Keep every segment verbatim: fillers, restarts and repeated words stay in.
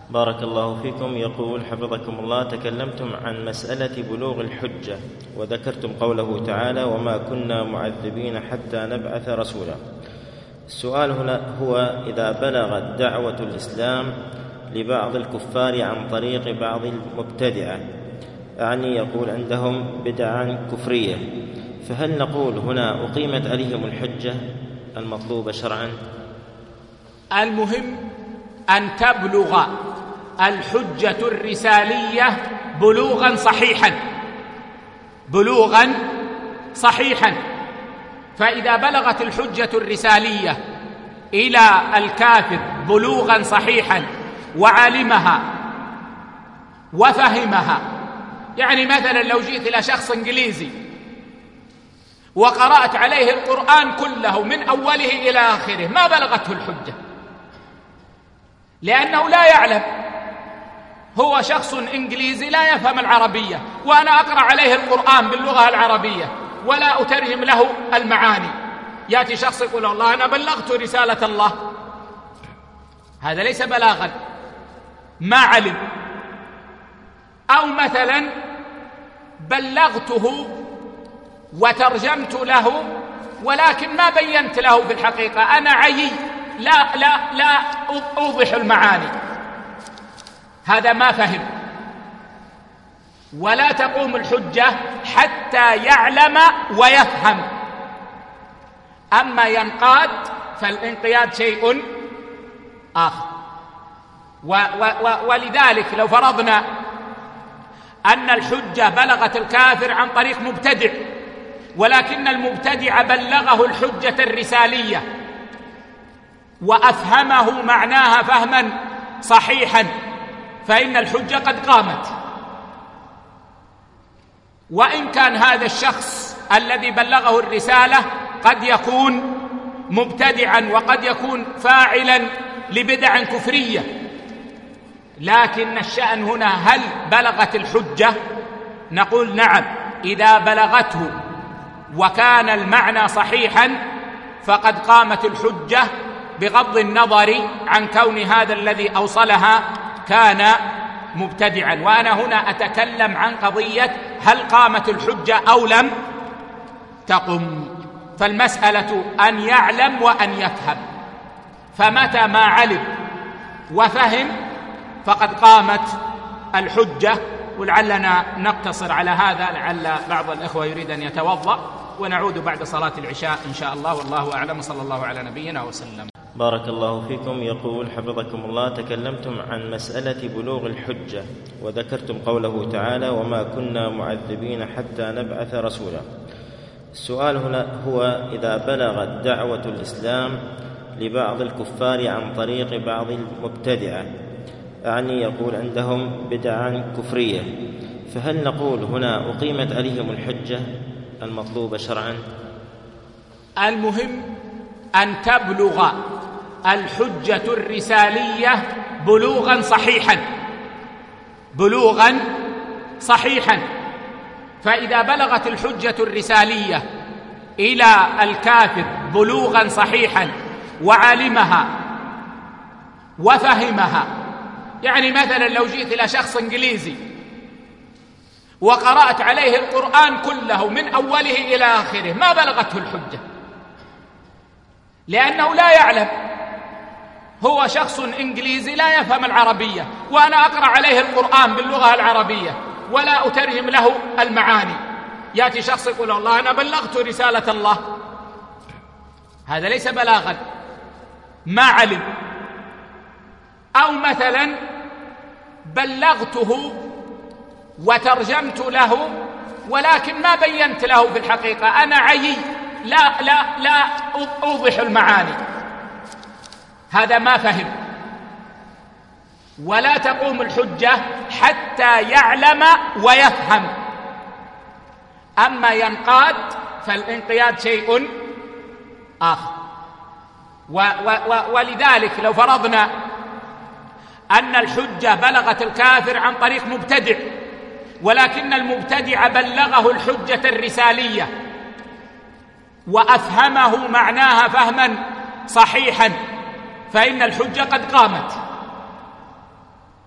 بارك الله فيكم. يقول حفظكم الله: تكلمتم عن مسألة بلوغ الحجة وذكرتم قوله تعالى: وما كنا معذبين حتى نبعث رسولا. السؤال هنا هو: إذا بلغت دعوة الإسلام لبعض الكفار عن طريق بعض المبتدعة، يعني يقول عندهم بدعا كفرية، فهل نقول هنا أقيمت عليهم الحجة المطلوبة شرعا؟ المهم أن تبلغ الحجة الرسالية بلوغا صحيحا بلوغا صحيحا فإذا بلغت الحجة الرسالية إلى الكافر بلوغا صحيحا وعلمها وفهمها، يعني مثلا لو جئت إلى شخص إنجليزي وقرأت عليه القرآن كله من أوله إلى آخره ما بلغته الحجة، لأنه لا يعلم، هو شخص إنجليزي لا يفهم العربية، وأنا أقرأ عليه القرآن باللغة العربية ولا أترجم له المعاني، يأتي شخص يقول الله أنا بلغت رسالة الله، هذا ليس بلاغا، ما علم. أو مثلا بلغته وترجمت له ولكن ما بينت له في الحقيقة، أنا عيي لا لا لا أوضح المعاني، هذا ما فهم، ولا تقوم الحجة حتى يعلم ويفهم. أما ينقاد فالانقياد شيء آخر. و و و ولذلك لو فرضنا أن الحجة بلغت الكافر عن طريق مبتدع، ولكن المبتدع بلغه الحجة الرسالية وأفهمه معناها فهما صحيحا، فإن الحجة قد قامت. وإن كان هذا الشخص الذي بلغه الرسالة قد يكون مبتدعا وقد يكون فاعلا لبدع كفرية، لكن الشأن هنا هل بلغت الحجة؟ نقول نعم، إذا بلغته وكان المعنى صحيحا فقد قامت الحجة، بغض النظر عن كون هذا الذي أوصلها كان مبتدعا. وأنا هنا أتكلم عن قضية هل قامت الحجة أو لم تقم، فالمسألة أن يعلم وأن يفهم، فمتى ما علم وفهم فقد قامت الحجة. ولعلنا نقتصر على هذا، لعل بعض الإخوة يريد أن يتوضأ، ونعود بعد صلاة العشاء إن شاء الله، والله أعلم، صلى الله على نبينا وسلم. بارك الله فيكم. يقول حفظكم الله: تكلمتم عن مسألة بلوغ الحجة وذكرتم قوله تعالى: وما كنا معذبين حتى نبعث رسولا. السؤال هنا هو: إذا بلغت دعوة الإسلام لبعض الكفار عن طريق بعض المبتدعة، يعني يقول عندهم بدعا كفرية، فهل نقول هنا أقيمت عليهم الحجة المطلوبة شرعا؟ المهم أن تبلغ الحجة الرسالية بلوغا صحيحا بلوغا صحيحا فإذا بلغت الحجة الرسالية إلى الكافر بلوغا صحيحا وعلمها وفهمها، يعني مثلا لو جئت إلى شخص إنجليزي وقرأت عليه القرآن كله من أوله إلى آخره ما بلغته الحجة، لأنه لا يعلم، هو شخص إنجليزي لا يفهم العربية، وأنا أقرأ عليه القرآن باللغة العربية ولا أترجم له المعاني، يأتي شخص يقول الله أنا بلغت رسالة الله، هذا ليس بلاغا، ما علم. أو مثلا بلغته وترجمت له ولكن ما بينت له في الحقيقة، أنا عيي لا لا لا أوضح المعاني، هذا ما فهم، ولا تقوم الحجة حتى يعلم ويفهم. أما ينقاد فالانقياد شيء آخر. و و و ولذلك لو فرضنا أن الحجة بلغت الكافر عن طريق مبتدع، ولكن المبتدع بلغه الحجة الرسالية وأفهمه معناها فهما صحيحا، فإن الحجة قد قامت.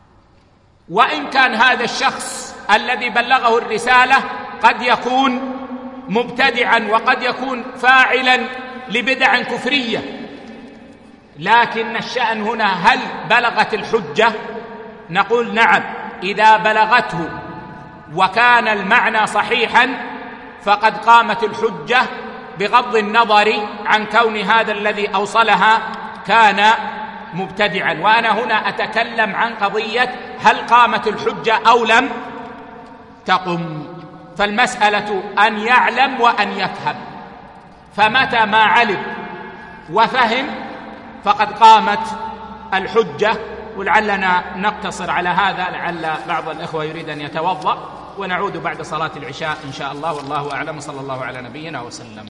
وإن كان هذا الشخص الذي بلغه الرسالة قد يكون مبتدعا وقد يكون فاعلا لبدع كفرية، لكن الشأن هنا هل بلغت الحجة؟ نقول نعم، إذا بلغته وكان المعنى صحيحا فقد قامت الحجة بغض النظر عن كون هذا الذي أوصلها كان مبتدعا. وأنا هنا أتكلم عن قضية هل قامت الحجة أو لم تقم، فالمسألة أن يعلم وأن يفهم، فمتى ما علم وفهم فقد قامت الحجة. ولعلنا نقتصر على هذا، لعل بعض الإخوة يريد أن يتوضأ، ونعود بعد صلاة العشاء إن شاء الله، والله أعلم، صلى الله على نبينا وسلم.